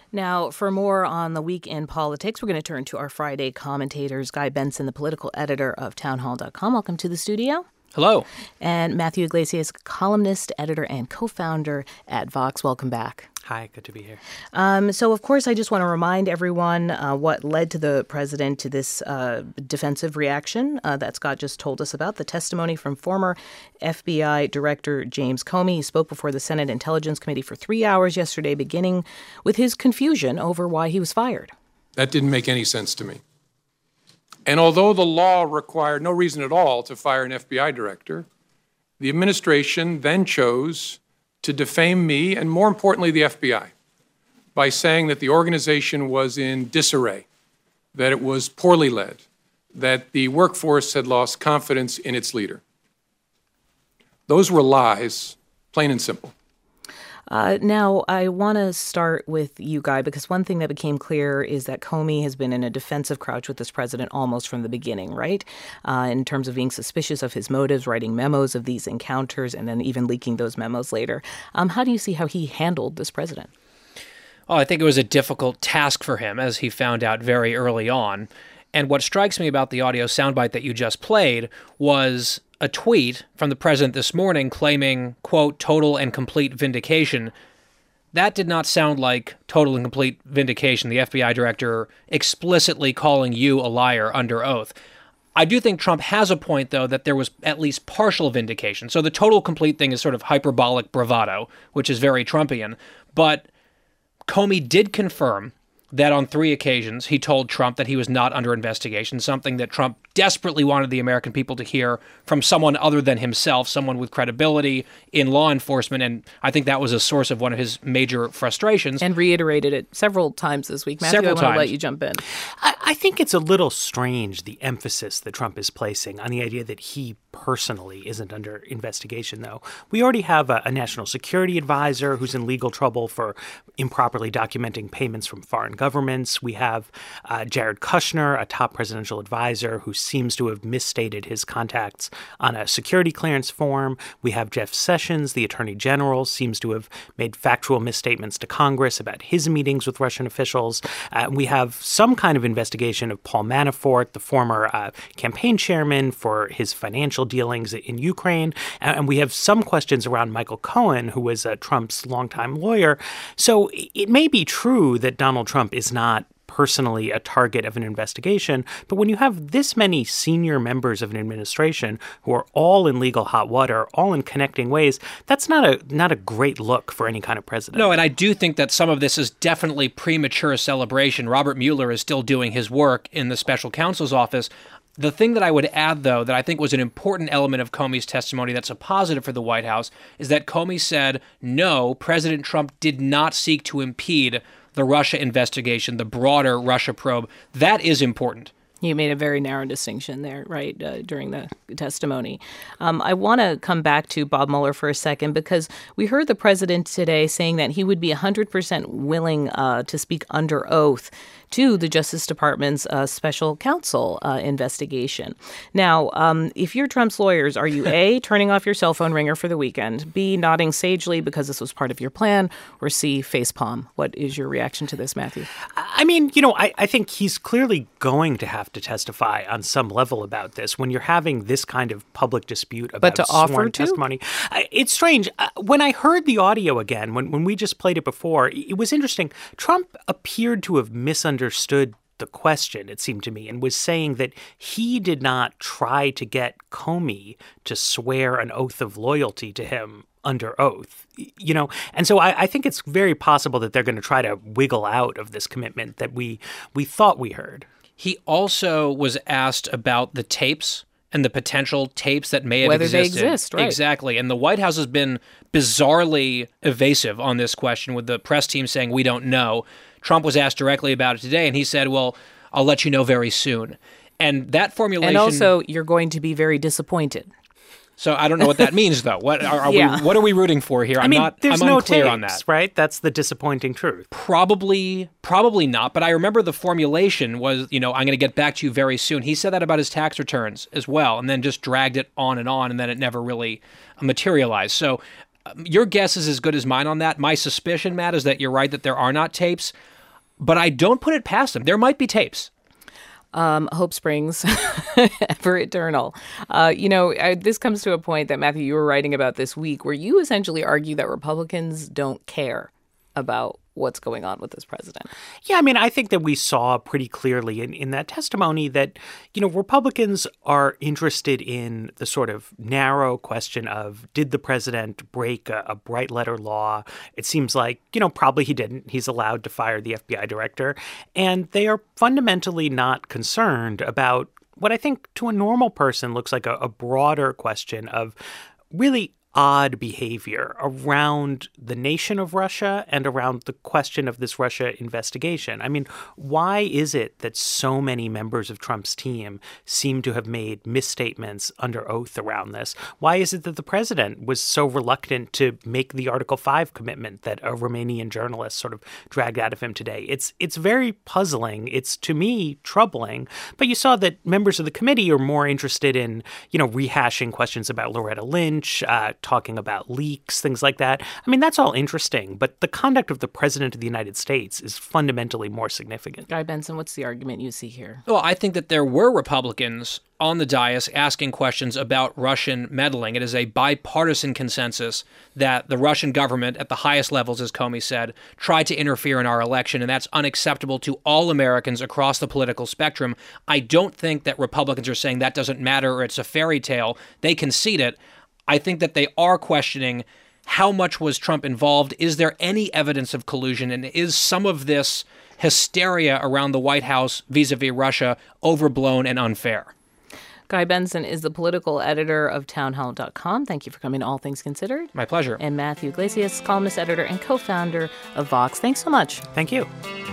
Now, for more on the week in politics, we're going to turn to our Friday commentators. Guy Benson, the political editor of townhall.com. Welcome to the studio. Hello. And Matthew Iglesias, columnist, editor, and co-founder at Vox. Welcome back. Hi, good to be here. So, of course, I just want to remind everyone what led to the president to this defensive reaction that Scott just told us about, the testimony from former FBI Director James Comey. He spoke before the Senate Intelligence Committee for 3 hours yesterday, beginning with his confusion over why he was fired. That didn't make any sense to me. And although the law required no reason at all to fire an FBI director, the administration then chose to defame me and, more importantly, the FBI by saying that the organization was in disarray, that it was poorly led, that the workforce had lost confidence in its leader. Those were lies, plain and simple. Now, I want to start with you, Guy, because one thing that became clear is that Comey has been in a defensive crouch with this president almost from the beginning, right? In terms of being suspicious of his motives, writing memos of these encounters, and then even leaking those memos later. How do you see how he handled this president? Oh, I think it was a difficult task for him, as he found out very early on. And what strikes me about the audio soundbite that you just played was a tweet from the president this morning claiming, quote, total and complete vindication. That did not sound like total and complete vindication, the FBI director explicitly calling you a liar under oath. I do think Trump has a point, though, that there was at least partial vindication. So the total complete thing is sort of hyperbolic bravado, which is very Trumpian. But Comey did confirm that on 3 occasions he told Trump that he was not under investigation, something that Trump desperately wanted the American people to hear from someone other than himself, someone with credibility in law enforcement. And I think that was a source of one of his major frustrations. And reiterated it several times this week. Matthew, I want to let you jump in. I think it's a little strange, the emphasis that Trump is placing on the idea that he personally isn't under investigation, though. We already have a national security advisor who's in legal trouble for improperly documenting payments from foreign governments. We have Jared Kushner, a top presidential advisor who seems to have misstated his contacts on a security clearance form. We have Jeff Sessions, the attorney general, seems to have made factual misstatements to Congress about his meetings with Russian officials. We have some kind of investigation of Paul Manafort, the former campaign chairman, for his financial dealings in Ukraine. And we have some questions around Michael Cohen, who was Trump's longtime lawyer. So it may be true that Donald Trump is not personally a target of an investigation, but when you have this many senior members of an administration who are all in legal hot water, all in connecting ways, that's not a great look for any kind of president. No, and I do think that some of this is definitely premature celebration. Robert Mueller is still doing his work in the special counsel's office. The thing that I would add, though, that I think was an important element of Comey's testimony that's a positive for the White House, is that Comey said, no, President Trump did not seek to impede the Russia investigation, the broader Russia probe. That is important. You made a very narrow distinction there, right, during the testimony. I want to come back to Bob Mueller for a second, because we heard the president today saying that he would be 100% willing to speak under oath to the Justice Department's special counsel investigation. Now, if you're Trump's lawyers, are you A, turning off your cell phone ringer for the weekend, B, nodding sagely because this was part of your plan, or C, facepalm? What is your reaction to this, Matthew? I mean, I think he's clearly going to have to testify on some level about this when you're having this kind of public dispute about sworn testimony. It's strange. When I heard the audio again, when we just played it before, it was interesting. Trump appeared to have misunderstood the question, it seemed to me, and was saying that he did not try to get Comey to swear an oath of loyalty to him under oath, and so I think it's very possible that they're going to try to wiggle out of this commitment that we thought we heard. He also was asked about the tapes and the potential tapes that may have existed. Whether they exist, right. Exactly. And the White House has been bizarrely evasive on this question, with the press team saying, we don't know. Trump was asked directly about it today, and he said, well, I'll let you know very soon. And that formulation... And also, you're going to be very disappointed. So I don't know what that means, though. What are we rooting for here? I'm unclear tapes, on that. Right? That's the disappointing truth. Probably not. But I remember the formulation was, I'm going to get back to you very soon. He said that about his tax returns as well, and then just dragged it on, and then it never really materialized. So your guess is as good as mine on that. My suspicion, Matt, is that you're right, that there are not tapes. but I don't put it past him. There might be tapes. Hope springs ever eternal. This comes to a point that, Matthew, you were writing about this week where you essentially argue that Republicans don't care about what's going on with this president. Yeah, I mean, I think that we saw pretty clearly in that testimony that, Republicans are interested in the sort of narrow question of, did the president break a bright letter law? It seems like, probably he didn't. He's allowed to fire the FBI director. And they are fundamentally not concerned about what I think to a normal person looks like a broader question of really odd behavior around the nation of Russia and around the question of this Russia investigation. I mean, why is it that so many members of Trump's team seem to have made misstatements under oath around this? Why is it that the president was so reluctant to make the Article 5 commitment that a Romanian journalist sort of dragged out of him today? It's very puzzling. It's, to me, troubling. But you saw that members of the committee are more interested in, rehashing questions about Loretta Lynch, talking about leaks, things like that. I mean, that's all interesting, but the conduct of the president of the United States is fundamentally more significant. Guy Benson, what's the argument you see here? Well, I think that there were Republicans on the dais asking questions about Russian meddling. It is a bipartisan consensus that the Russian government at the highest levels, as Comey said, tried to interfere in our election, and that's unacceptable to all Americans across the political spectrum. I don't think that Republicans are saying that doesn't matter or it's a fairy tale. They concede it. I think that they are questioning how much was Trump involved? Is there any evidence of collusion? And is some of this hysteria around the White House vis-a-vis Russia overblown and unfair? Guy Benson is the political editor of townhall.com. Thank you for coming to All Things Considered. My pleasure. And Matthew Iglesias, columnist, editor, and co-founder of Vox. Thanks so much. Thank you.